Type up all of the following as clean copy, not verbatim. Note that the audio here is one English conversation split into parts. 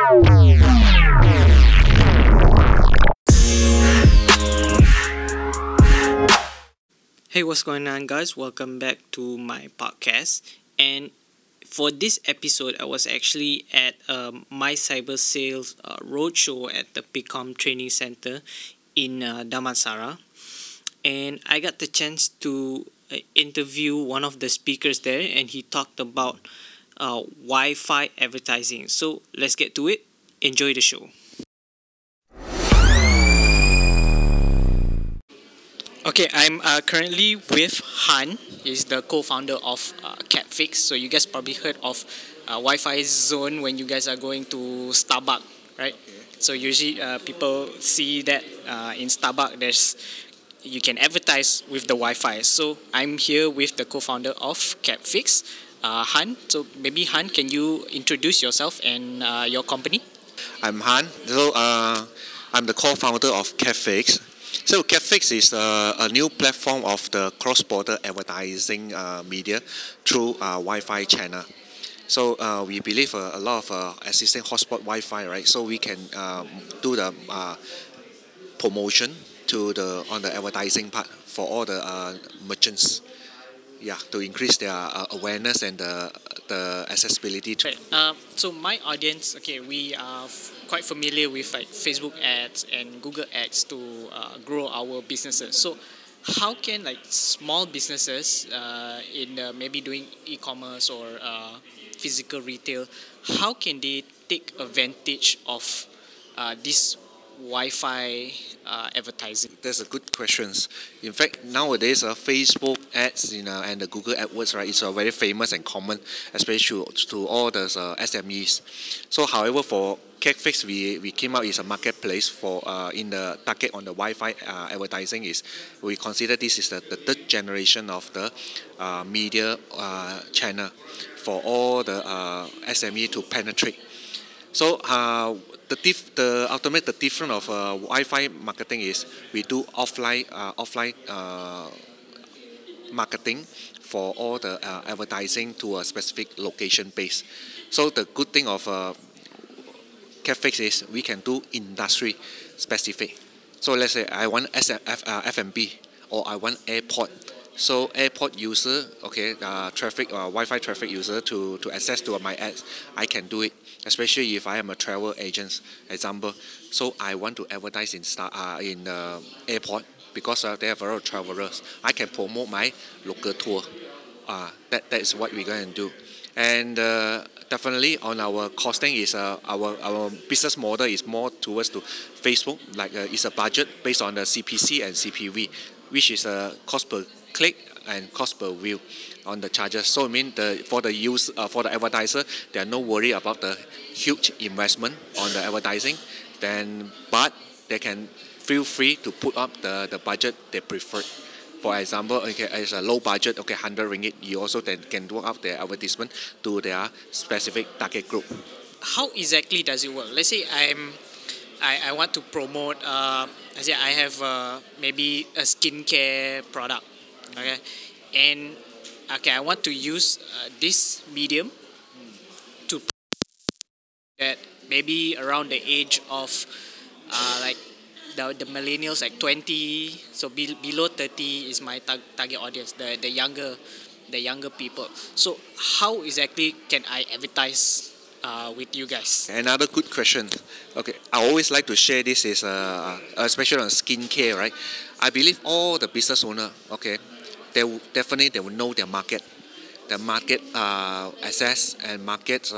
Hey, what's going on, guys? Welcome back to my podcast. And for this episode, I was actually at my cyber sales roadshow at the Picom Training Center in Damansara, and I got the chance to interview one of the speakers there, and he talked about Wi-Fi advertising. So let's get to it. Enjoy the show. Okay, I'm currently with Han. He's the co-founder of CatFix. So you guys probably heard of Wi-Fi zone when you guys are going to Starbucks, right? So usually people see that in Starbucks you can advertise with the Wi-Fi. So I'm here with the co-founder of CatFix, Han. So maybe Han, can you introduce yourself and your company? I'm Han. I'm the co-founder of CatFix. So CatFix is a new platform of the cross-border advertising media through Wi-Fi channel. So we believe a lot of existing hotspot Wi-Fi, right? So we can do the promotion on the advertising part for all the merchants. Yeah, to increase their awareness and the accessibility to. Right. So my audience, okay, we are quite familiar with like Facebook ads and Google ads to grow our businesses. So how can like small businesses in maybe doing e-commerce or physical retail, how can they take advantage of this Wi-Fi advertising? That's a good question. In fact, nowadays, Facebook ads and the Google AdWords, right, is very famous and common, especially to all the SMEs. So, however, for CatFix, we came out as a marketplace for in the target on the Wi-Fi advertising is we consider this is the third generation of the media channel for all the SME to penetrate. So the ultimate difference of Wi-Fi marketing is we do offline marketing for all the advertising to a specific location base. So the good thing of CatFix is we can do industry specific. So let's say I want F&B or I want airport. So airport user, okay, Wi-Fi traffic user to access to my ads, I can do it. Especially if I am a travel agent, example. So I want to advertise in airport because they have a lot of travelers. I can promote my local tour. That is what we're going to do. And definitely on our costing is our business model is more towards to Facebook. Like it's a budget based on the CPC and CPV, which is a cost per click and cost per view on the charges. So I mean for the advertiser, they are no worry about the huge investment on the advertising. But they can feel free to put up the budget they prefer. For example, okay, as a low budget, okay, 100 ringgit, you also can work out their advertisement to their specific target group. How exactly does it work? Let's say I want to promote. Let's say I have maybe a skincare product, okay, and okay, I want to use this medium to that maybe around the age of like the millennials, like 20, so below 30 is my target audience, the younger people. So how exactly can I advertise with you guys? Another good question. Okay, I always like to share this is especially on skincare, right? I believe all the business owner, okay, they will know their market, access and market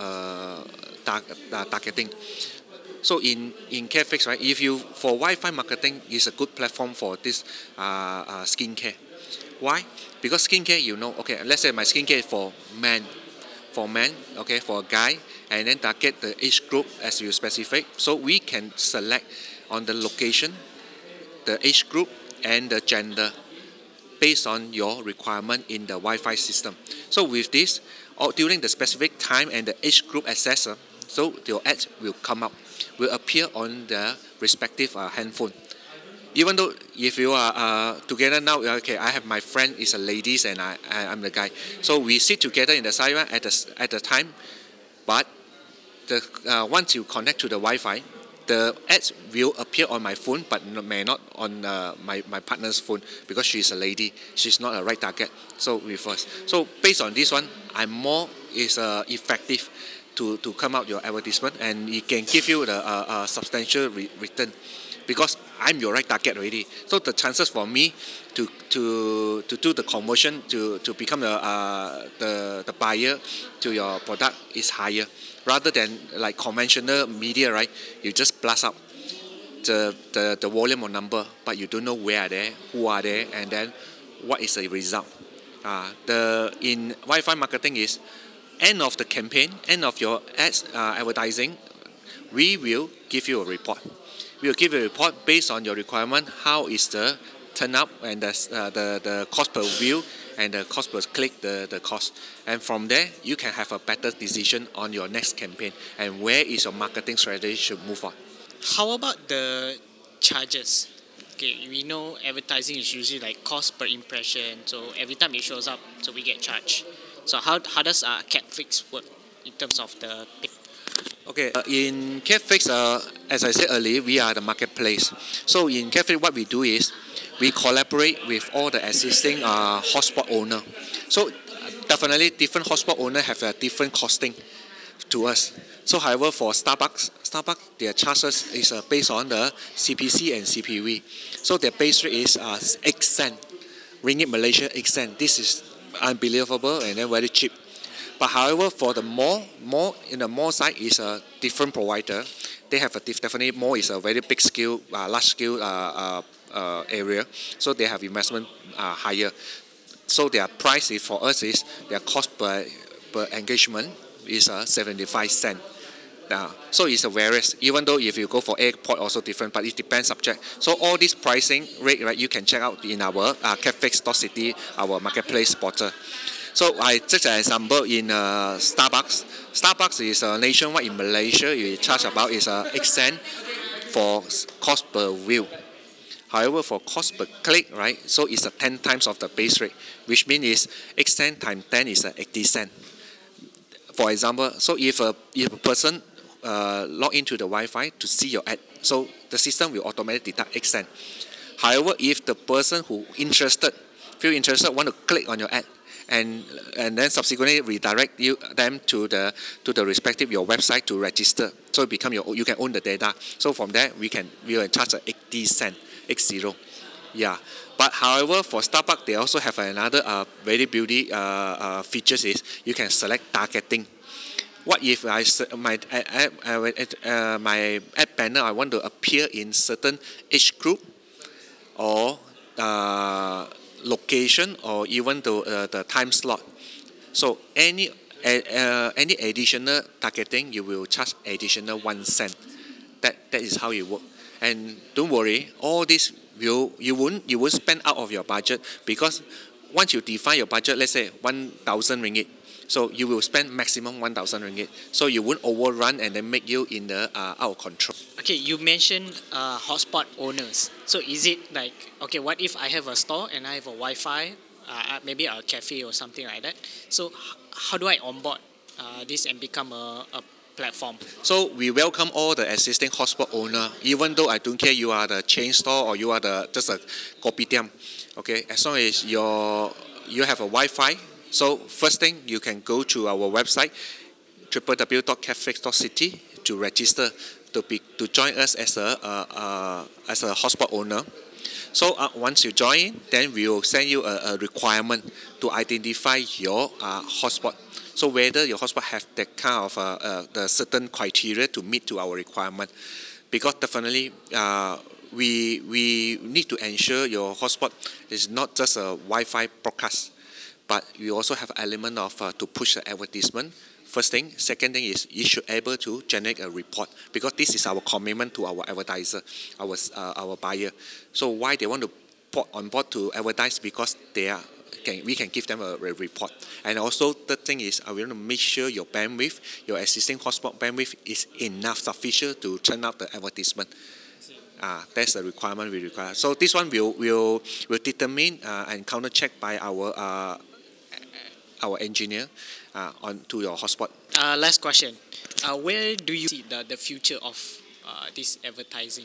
targeting. So in CatFix, right, for Wi-Fi marketing is a good platform for this skincare. Why? Because skincare, okay, let's say my skincare is for men, okay, for a guy, and then target the age group as you specify. So we can select on the location, the age group, and the gender based on your requirement in the Wi-Fi system. So with this, during the specific time and the age group accessor, so your ads will appear on the respective handphone. Even though if you are together now, okay, I have my friend is a ladies and I'm the guy. So we sit together in the side at the time, but once you connect to the Wi-Fi, the ads will appear on my phone, but may not on my partner's phone because she's a lady. She's not a right target. So with us. So based on this one, I'm more effective to come out your advertisement, and it can give you the substantial return because I'm your right target already. So the chances for me to do the conversion to become the buyer to your product is higher, rather than like conventional media, right? You just blast up the volume or number, but you don't know where are they, who are they, and then what is the result. In Wi-Fi marketing is end of the campaign, end of your ads advertising, we will give you a report. We will give you a report based on your requirement, how is the turn up and the cost per view and the cost per click, the cost. And from there, you can have a better decision on your next campaign and where is your marketing strategy should move on. How about the charges? Okay, we know advertising is usually like cost per impression, so every time it shows up, so we get charged. So how does Catfix work in terms of the pay? Okay, in Catfix, as I said earlier, we are the marketplace. So in Catfix, what we do is we collaborate with all the existing hotspot owner. So definitely different hotspot owner have a different costing to us. So however, for Starbucks, their charges is based on the CPC and CPV. So their base rate is 8 cent, Ringgit Malaysia 8 cent. This is unbelievable and then very cheap. But however, for the mall in the mall side is a different provider. They have a definitely mall is a very big scale, large scale area. So they have investment higher. So their price is, for us is their cost per engagement is 75 cent. So it's a various. Even though if you go for airport also different, but it depends subject. So all this pricing rate, right, you can check out in our catfix.city, our marketplace portal. So I take an example in Starbucks. Starbucks is nationwide in Malaysia. You charge about 8 cent for cost per view. However, for cost per click, right? So it's 10 times of the base rate, which means is 8 cent times 10 is 80 cent. For example, so if a person log into the Wi-Fi to see your ad, so the system will automatically deduct 8 cent. However, if the person who feel interested, want to click on your ad, and then subsequently redirect them to the respective your website to register, so it become you can own the data. So from there we will charge 80 cent, 80. Yeah. But however, for Starbucks they also have another very beauty features is you can select targeting. What if my ad banner I want to appear in certain age group or location or even the time slot. So any additional targeting you will charge additional 1 cent. That is how it works. And don't worry, all this you won't spend out of your budget, because once you define your budget, let's say 1,000 ringgit. So you will spend maximum 1,000 ringgit. So you won't overrun and then make you in the out of control. Okay, you mentioned hotspot owners. So is it like, okay, what if I have a store and I have a Wi-Fi, maybe a cafe or something like that? So how do I onboard this and become a platform? So we welcome all the existing hotspot owner, even though I don't care you are the chain store or you are just a kopitiam. Okay, as long as you have a Wi-Fi. So first thing, you can go to our website www.catfix.city to register to join us as a hotspot owner. So once you join, then we will send you a requirement to identify your hotspot. So whether your hotspot have that kind of the certain criteria to meet to our requirement, because definitely we need to ensure your hotspot is not just a Wi-Fi broadcast, but we also have an element of to push the advertisement. First thing. Second thing is you should able to generate a report, because this is our commitment to our advertiser, our buyer. So why they want to put on board to advertise? Because we can give them a report. And also third thing is I want to make sure your bandwidth, your existing hotspot bandwidth is enough, sufficient to turn out the advertisement. That's the requirement we require. So this one will determine and counter check by our engineer on to your hotspot. Last question. Where do you see the future of this advertising?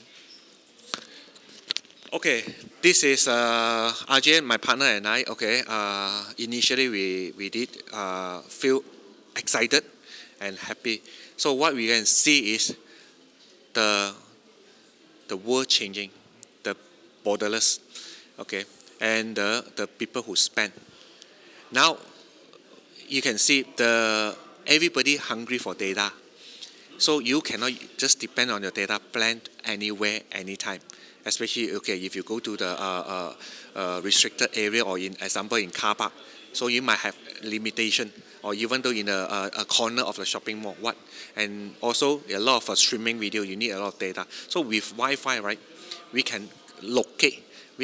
Okay, this is RJ, my partner and I. Okay, initially we did feel excited and happy. So what we can see is the world changing, the borderless, okay, and the people who spend. Now you can see everybody hungry for data. So you cannot just depend on your data plan anywhere, anytime. Especially, okay, if you go to the restricted area or in example in car park, so you might have limitation, or even though in a corner of the shopping mall, and also a lot of streaming video, you need a lot of data. So with Wi-Fi, right, we can locate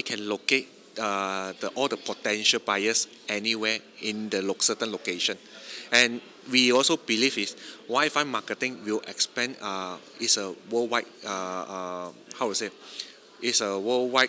all the potential buyers anywhere in the certain location, and we also believe is Wi-Fi marketing will expand. Is a worldwide how to say. Is a worldwide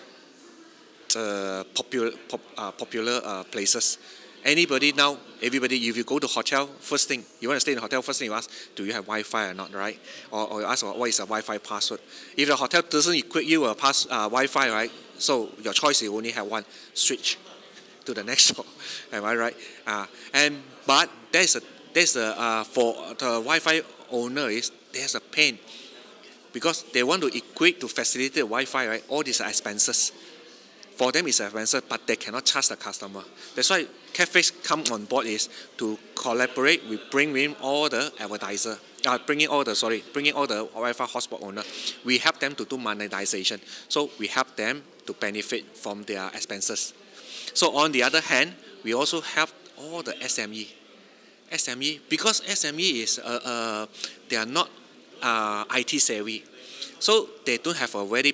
popular places. Everybody, if you go to hotel, first thing you want to stay in a hotel, first thing you ask, do you have Wi-Fi or not, right? Or you ask what is a Wi-Fi password. If the hotel doesn't equip you a Wi-Fi, right? So your choice you only have one: switch to the next door. Am I right? But there's a for the Wi-Fi owner there's a pain. Because they want to equip to facilitate Wi-Fi, right? All these are expenses. For them, it's expensive, but they cannot charge the customer. That's why Catfix come on board is to collaborate with bring in all the advertiser, bringing all the Wi-Fi hotspot owner. We help them to do monetization. So we help them to benefit from their expenses. So on the other hand, we also help all the SME. Because SME is they are not IT savvy, so they don't have a very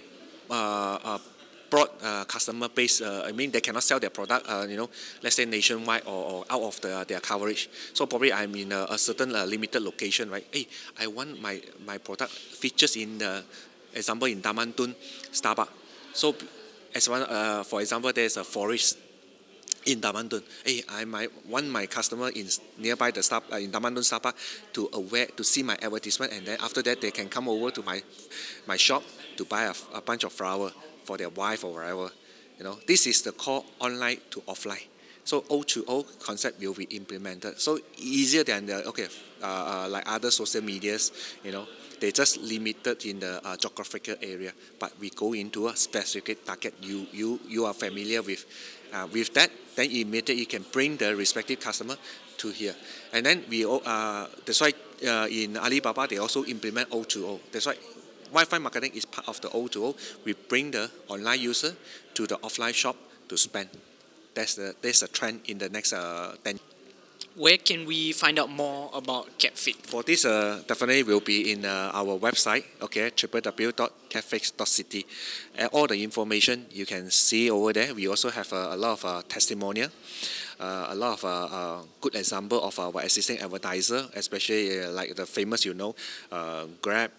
broad customer base. They cannot sell their product, let's say nationwide or out of their coverage. So probably I'm in a certain limited location, right? Hey, I want my product features in example in Taman Tun, Starbucks. So for example, there's a forest in Taman Tun. Hey, I might want my customer in nearby the in Taman Tun Starbucks to see my advertisement, and then after that they can come over to my shop to buy a bunch of flower for their wife or whatever. This is the call online to offline. So O2O concept will be implemented. So easier than like other social medias. They just limited in the geographical area, but we go into a specific target. You are familiar with that, then immediately you can bring the respective customer to here. And then that's why in Alibaba they also implement O2O. That's why Wi-Fi marketing is part of the O2O. We bring the online user to the offline shop to spend. That's the trend in the next 10. Where can we find out more about Catfix? For this, definitely will be in our website, okay, www.catfix.city. All the information you can see over there. We also have a lot of testimonial, a lot of good example of our existing advertiser, especially like the famous, Grab,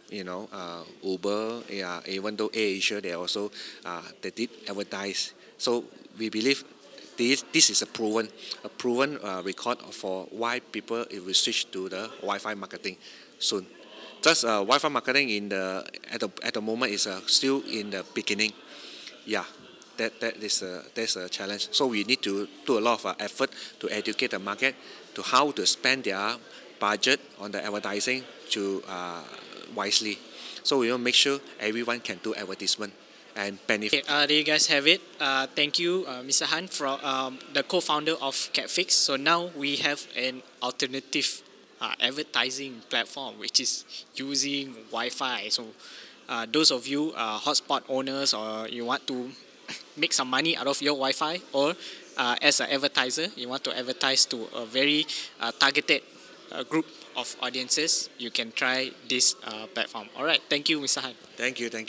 Uber, even though AirAsia, they did advertise. So we believe this is a proven record for why people will switch to the Wi-Fi marketing soon. Just Wi-Fi marketing at the moment is still in the beginning. Yeah, that's a challenge. So we need to do a lot of effort to educate the market to how to spend their budget on the advertising to wisely. So we will make sure everyone can do advertisement and benefit. Okay, there you guys have it. Thank you, Mr. Han, from the co-founder of Catfix. So now we have an alternative advertising platform which is using Wi-Fi. So those of you hotspot owners, or you want to make some money out of your Wi-Fi, or as an advertiser, you want to advertise to a very targeted group of audiences, you can try this platform. All right, thank you, Mr. Han. Thank you.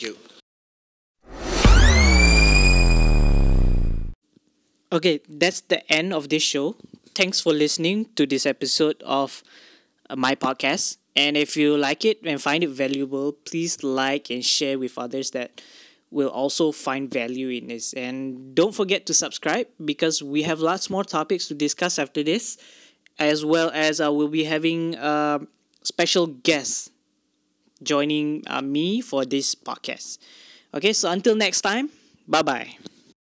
Okay, that's the end of this show. Thanks for listening to this episode of my podcast. And if you like it and find it valuable, please like and share with others that will also find value in this. And don't forget to subscribe, because we have lots more topics to discuss after this. as well as we'll be having special guests joining me for this podcast. Okay, so until next time, bye bye.